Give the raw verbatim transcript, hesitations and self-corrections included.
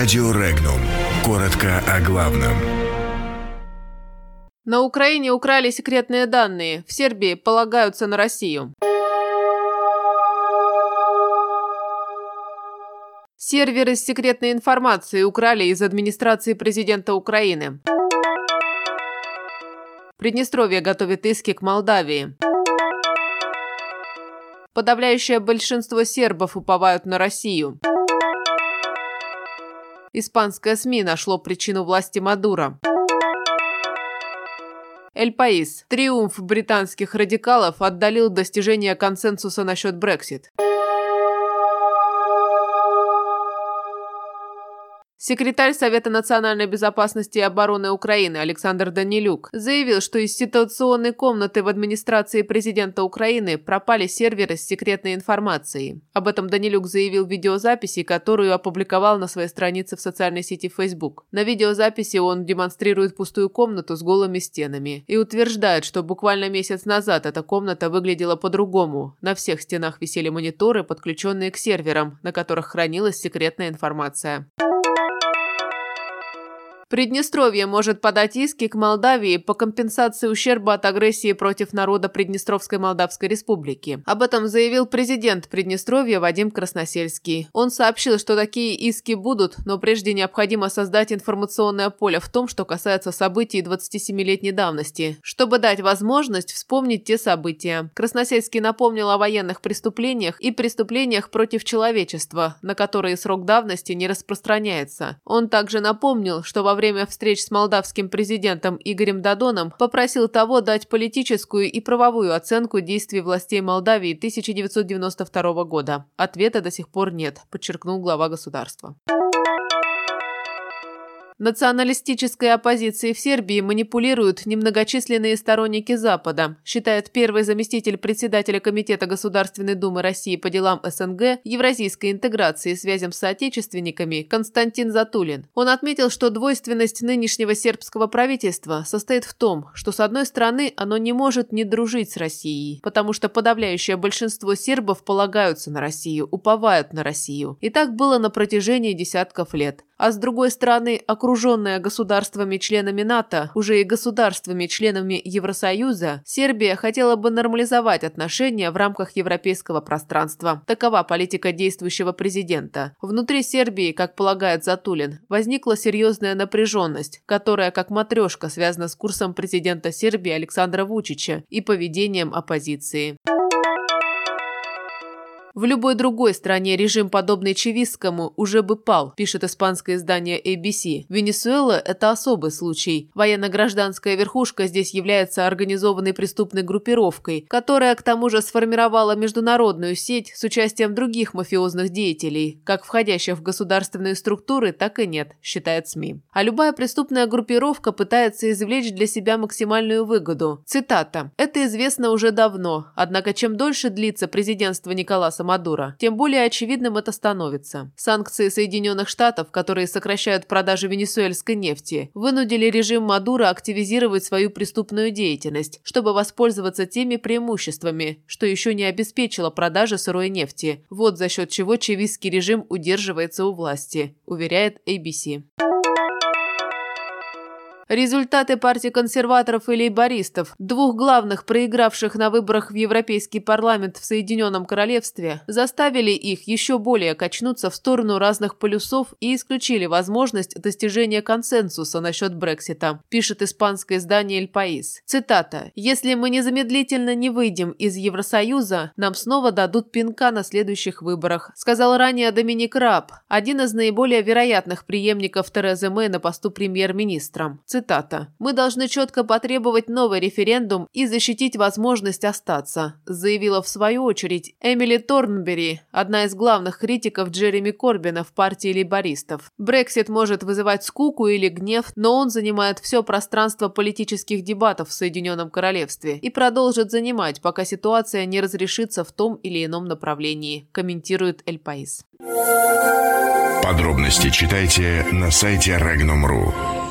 Радио Регнум. Коротко о главном. На Украине украли секретные данные. В Сербии полагаются на Россию. Серверы с секретной информацией украли из администрации президента Украины. Приднестровье готовит иски к Молдавии. Подавляющее большинство сербов уповают на Россию. Испанское СМИ нашло причину власти Мадуро. Эль Паис. Триумф британских радикалов отдалил достижение консенсуса насчет Брексит. Секретарь Совета национальной безопасности и обороны Украины Александр Данилюк заявил, что из ситуационной комнаты в администрации президента Украины пропали серверы с секретной информацией. Об этом Данилюк заявил в видеозаписи, которую опубликовал на своей странице в социальной сети Facebook. На видеозаписи он демонстрирует пустую комнату с голыми стенами и утверждает, что буквально месяц назад эта комната выглядела по-другому. На всех стенах висели мониторы, подключенные к серверам, на которых хранилась секретная информация. Приднестровье может подать иски к Молдавии по компенсации ущерба от агрессии против народа Приднестровской Молдавской Республики. Об этом заявил президент Приднестровья Вадим Красносельский. Он сообщил, что такие иски будут, но прежде необходимо создать информационное поле в том, что касается событий двадцатисемилетней давности, чтобы дать возможность вспомнить те события. Красносельский напомнил о военных преступлениях и преступлениях против человечества, на которые срок давности не распространяется. Он также напомнил, что во время Во время встреч с молдавским президентом Игорем Додоном попросил того дать политическую и правовую оценку действий властей Молдавии тысяча девятьсот девяносто второго года. Ответа до сих пор нет, подчеркнул глава государства. Националистической оппозицией в Сербии манипулируют немногочисленные сторонники Запада, считает первый заместитель председателя Комитета Государственной Думы России по делам СНГ, евразийской интеграции и связям с соотечественниками Константин Затулин. Он отметил, что двойственность нынешнего сербского правительства состоит в том, что с одной стороны оно не может не дружить с Россией, потому что подавляющее большинство сербов полагаются на Россию, уповают на Россию. И так было на протяжении десятков лет. А с другой стороны, окруженная государствами-членами НАТО, уже и государствами-членами Евросоюза, Сербия хотела бы нормализовать отношения в рамках европейского пространства. Такова политика действующего президента. Внутри Сербии, как полагает Затулин, возникла серьезная напряженность, которая, как матрешка, связана с курсом президента Сербии Александра Вучича и поведением оппозиции. В любой другой стране режим, подобный чавистскому, уже бы пал, пишет испанское издание эй би си. Венесуэла – это особый случай. Военно-гражданская верхушка здесь является организованной преступной группировкой, которая к тому же сформировала международную сеть с участием других мафиозных деятелей, как входящих в государственные структуры, так и нет, считает СМИ. А любая преступная группировка пытается извлечь для себя максимальную выгоду. Цитата. «Это известно уже давно, однако чем дольше длится президентство Николаса Мадуро, тем более очевидным это становится. Санкции Соединенных Штатов, которые сокращают продажи венесуэльской нефти, вынудили режим Мадуро активизировать свою преступную деятельность, чтобы воспользоваться теми преимуществами, что еще не обеспечило продажи сырой нефти. Вот за счет чего чавистский режим удерживается у власти», уверяет эй би си. Результаты партий консерваторов и лейбористов, двух главных проигравших на выборах в Европейский парламент в Соединенном Королевстве, заставили их еще более качнуться в сторону разных полюсов и исключили возможность достижения консенсуса насчет Брексита, пишет испанское издание «Эль Паис». Цитата. «Если мы незамедлительно не выйдем из Евросоюза, нам снова дадут пинка на следующих выборах», сказал ранее Доминик Раб, один из наиболее вероятных преемников Терезы Мэй на посту премьер-министра. Цитата. «Мы должны четко потребовать новый референдум и защитить возможность остаться», заявила в свою очередь Эмили Торнбери, одна из главных критиков Джереми Корбина в партии лейбористов. Брексит может вызывать скуку или гнев, но он занимает все пространство политических дебатов в Соединенном Королевстве и продолжит занимать, пока ситуация не разрешится в том или ином направлении, комментирует Эль Паис. Подробности читайте на сайте регнум точка ру.